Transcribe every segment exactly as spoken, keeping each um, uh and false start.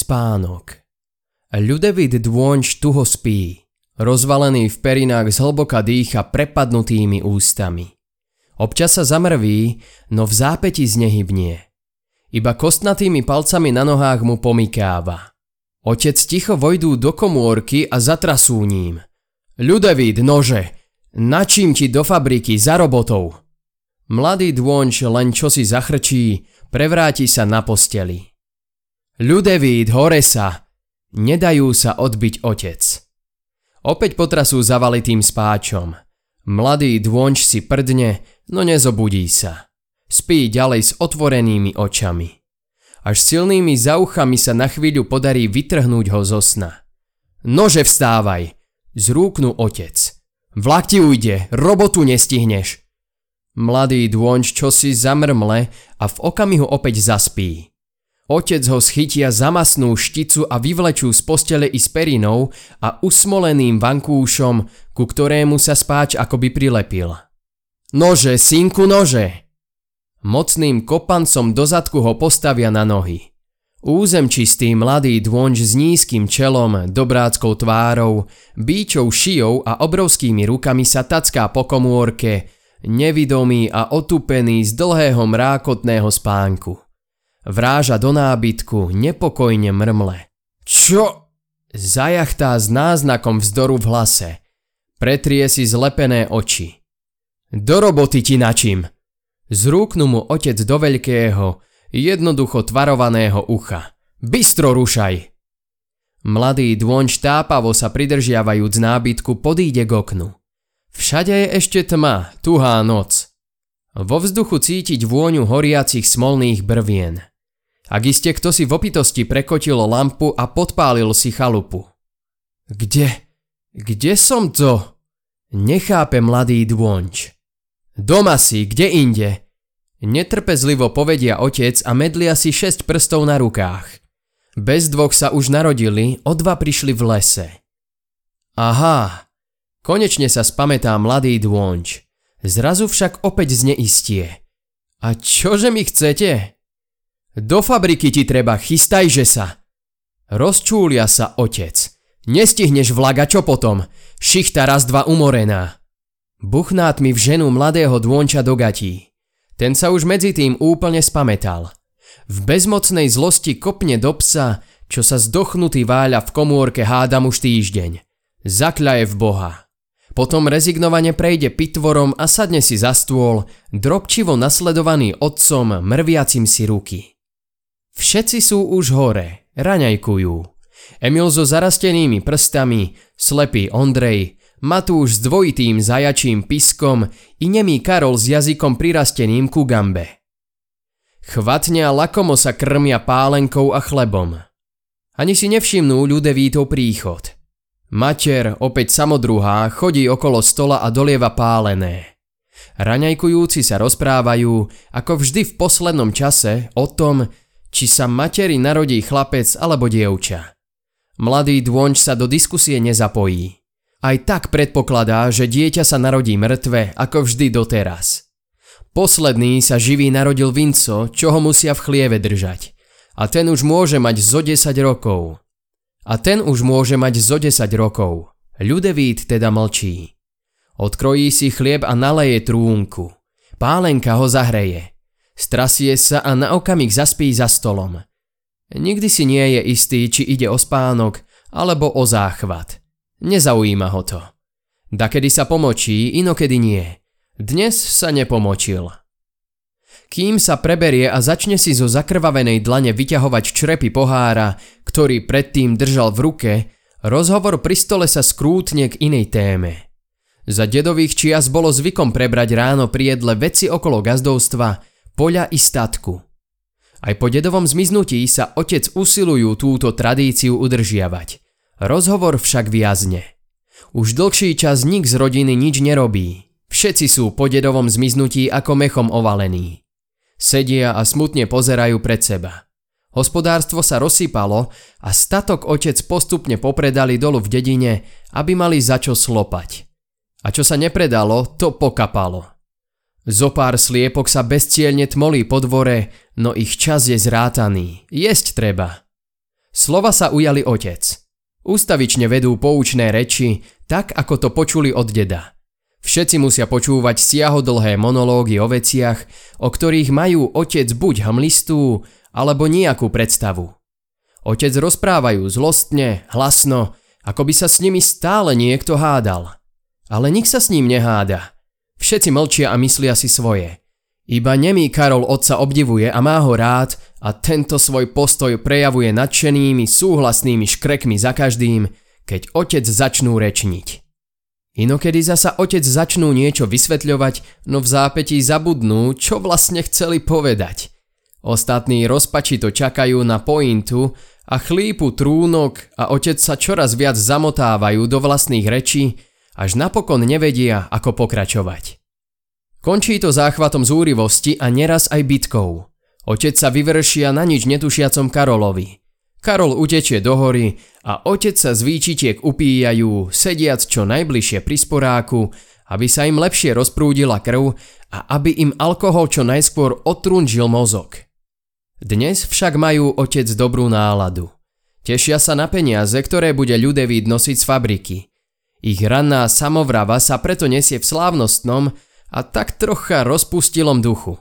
Spánok. Ľudevít Dôňč tuho spí, rozvalený v perinách zhlboka dýcha prepadnutými ústami. Občas sa zamrví, no v zápäti znehybnie. Iba kostnatými palcami na nohách mu pomykáva. Otec ticho vojdú do komórky a zatrasú ním. Ľudevít, nože, načím ti do fabriky za robotou. Mladý Dôňč len čosi zachrčí, prevráti sa na posteli. Ľudevít, hore sa! Nedajú sa odbiť otec. Opäť potrasú zavalitým spáčom. Mladý Dôňč si prdne, no nezobudí sa. Spí ďalej s otvorenými očami. Až silnými zauchami sa na chvíľu podarí vytrhnúť ho zo sna. Nože, vstávaj! Zrúknu otec. Vlak ti ujde, robotu nestihneš. Mladý Dôňč čosi zamrmle a v okamihu opäť zaspí. Otec ho schytia za masnú šticu a vyvlečú z postele i s perinou a usmoleným vankúšom, ku ktorému sa spáč akoby prilepil. Nože, synku, nože! Mocným kopancom do zadku ho postavia na nohy. Územčistý mladý Dôňč s nízkym čelom, dobráckou tvárou, bíčou šijou a obrovskými rukami sa tacká po komórke, nevidomý a otupený z dlhého mrákotného spánku. Vráža do nábytku, nepokojne mrmle. Čo? Zajachtá s náznakom vzdoru v hlase. Pretrie si zlepené oči. Do roboty ti načím. Zrúknu mu otec do veľkého, jednoducho tvarovaného ucha. Bystro rušaj. Mladý Dôňč tápavo sa pridržiavajúc nábytku podíde k oknu. Všade je ešte tma, tuhá noc. Vo vzduchu cítiť vôňu horiacich smolných brvien. Ak iste kto si v opitosti prekotil lampu a podpálil si chalupu. Kde? Kde som to? Nechápe mladý Dôňč. Doma si, kde inde? Netrpezlivo povedia otec a medlia si šesť prstov na rukách. Bez dvoch sa už narodili, o dva prišli v lese. Aha, konečne sa spamätá mladý Dôňč. Zrazu však opäť zneistie. A čože mi chcete? Do fabriky ti treba, chystajže sa. Rozčúlia sa otec. Nestihneš vlak a čo potom? Šichta raz dva umorená. Buchnát mi v ženu mladého Dôňča do gatí. Ten sa už medzi tým úplne spamätal. V bezmocnej zlosti kopne do psa, čo sa zdochnutý váľa v komórke hádam už týždeň. Zakľaje v Boha. Potom rezignovane prejde pitvorom a sadne si za stôl, drobčivo nasledovaný otcom, mrviacim si ruky. Všetci sú už hore, raňajkujú. Emil so zarastenými prstami, slepý Ondrej, Matúš s dvojitým zajačím piskom i nemý Karol s jazykom prirasteným ku gambe. Chvatne a lakomo sa krmia pálenkou a chlebom. Ani si nevšimnú Ľudevítov príchod. Mater, opäť samodruhá, chodí okolo stola a dolieva pálené. Raňajkujúci sa rozprávajú, ako vždy v poslednom čase, o tom, či sa materi narodí chlapec alebo dievča. Mladý Dôňč sa do diskusie nezapojí. Aj tak predpokladá, že dieťa sa narodí mŕtve, ako vždy doteraz. Posledný sa živý narodil Vinco, čo ho musia v chlieve držať. A ten už môže mať zo desať rokov. A ten už môže mať zo desať rokov. Ľudevít teda mlčí. Odkrojí si chlieb a naleje trúnku. Pálenka ho zahreje. Strasie sa a na okamih zaspí za stolom. Nikdy si nie je istý, či ide o spánok alebo o záchvat. Nezaujíma ho to. Dakedy sa pomočí, inokedy nie. Dnes sa nepomočil. Kým sa preberie a začne si zo zakrvavenej dlane vyťahovať črepy pohára, ktorý predtým držal v ruke, rozhovor pri stole sa skrútne k inej téme. Za dedových čias bolo zvykom prebrať ráno pri jedle veci okolo gazdovstva, poľa i statku. Aj po dedovom zmiznutí sa otec usilujú túto tradíciu udržiavať. Rozhovor však viazne. Už dlhší čas nik z rodiny nič nerobí. Všetci sú po dedovom zmiznutí ako mechom ovalení. Sedia a smutne pozerajú pred seba. Hospodárstvo sa rozsypalo a statok otec postupne popredali dolu v dedine, aby mali za čo slopať. A čo sa nepredalo, to pokapalo. Zopár sliepok sa bezcielne tmolí po dvore, no ich čas je zrátaný. Jesť treba. Slova sa ujali otec. Ústavične vedú poučné reči, tak ako to počuli od deda. Všetci musia počúvať siahodlhé monológy o veciach, o ktorých majú otec buď hmlistú, alebo nejakú predstavu. Otec rozprávajú zlostne, hlasno, ako by sa s nimi stále niekto hádal. Ale nik sa s ním neháda. Všetci mlčia a myslia si svoje. Iba nemý Karol otca obdivuje a má ho rád a tento svoj postoj prejavuje nadšenými, súhlasnými škrekmi za každým, keď otec začnú rečniť. Inokedy zasa otec začnú niečo vysvetľovať, no v zápätí zabudnú, čo vlastne chceli povedať. Ostatní rozpačito čakajú na pointu a chlípu trúnok a otec sa čoraz viac zamotávajú do vlastných rečí, až napokon nevedia, ako pokračovať. Končí to záchvatom zúrivosti a neraz aj bitkou. Otec sa vyvršia na nič netušiacom Karolovi. Karol utečie do hory a otec sa z výčitiek upíjajú, sediac čo najbližšie pri sporáku, aby sa im lepšie rozprúdila krv a aby im alkohol čo najskôr otrunžil mozog. Dnes však majú otec dobrú náladu. Tešia sa na peniaze, ktoré bude Ľudevít nosiť z fabriky. Ich ranná samovrava sa preto nesie v slávnostnom a tak trocha rozpustilom duchu.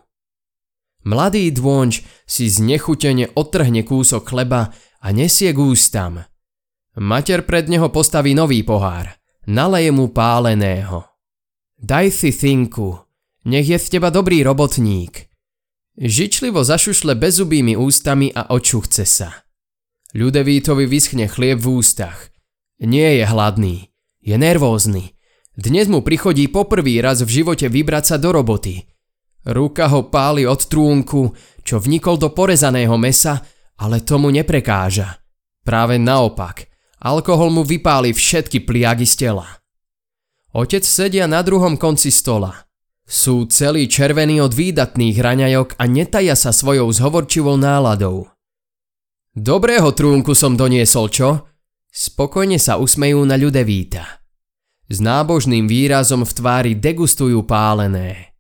Mladý dônč si znechutene odtrhne kúsok chleba a nesie k ústam. Mater pred neho postaví nový pohár, naleje mu páleného. Daj si thinku, nech je z teba dobrý robotník. Žičlivo zašušle bezzubými ústami a očuchce sa. Ľudevítovi vyschne chlieb v ústach. Nie je hladný, je nervózny. Dnes mu prichodí poprvý raz v živote vybrať sa do roboty. Ruka ho páli od trúnku, čo vnikol do porezaného mesa, ale tomu neprekáža. Práve naopak, alkohol mu vypáli všetky pliagy z tela. Otec sedia na druhom konci stola. Sú celí červení od výdatných raňajok a netajia sa svojou zhovorčivou náladou. Dobrého trúnku som doniesol, čo? Spokojne sa usmejú na Ľudevíta. S nábožným výrazom v tvári degustujú pálené.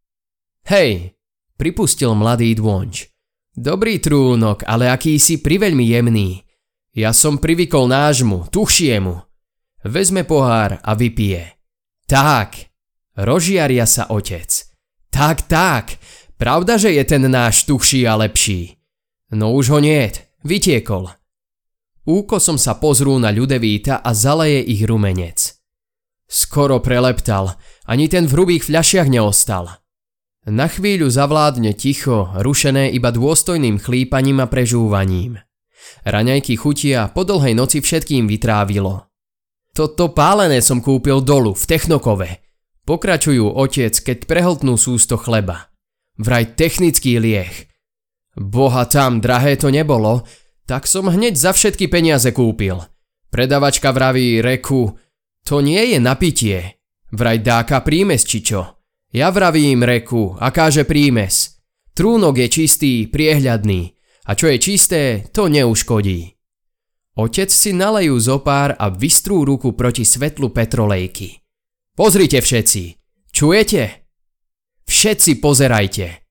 Hej, pripustil mladý dônč. Dobrý trúnok, ale akýsi priveľmi jemný. Ja som privykol nášmu, tuchšiemu. Vezme pohár a vypije. Tak, rozžiaria sa otec. Tak, tak, pravda, že je ten náš tuchší a lepší. No už ho niet, vytiekol. Úkosom sa pozrú na Ľudevíta a zaleje ich rumenec. Skoro preleptal, ani ten v hrubých fľašiach neostal. Na chvíľu zavládne ticho, rušené iba dôstojným chlípaním a prežúvaním. Raňajky chutia, po dlhej noci všetkým vytrávilo. Toto pálené som kúpil dolu, v Technokove. Pokračujú otec, keď prehltnú sústo chleba. Vraj technický lieh. Boha tam, drahé to nebolo, tak som hneď za všetky peniaze kúpil. Predavačka vraví, reku, to nie je napitie. Vraj dáka prímes, či čo. Ja vravím, reku, akáže prímes. Trúnok je čistý, priehľadný. A čo je čisté, to neuškodí. Otec si nalejú zopár a vystrú ruku proti svetlu petrolejky. Pozrite všetci. Čujete? Všetci pozerajte.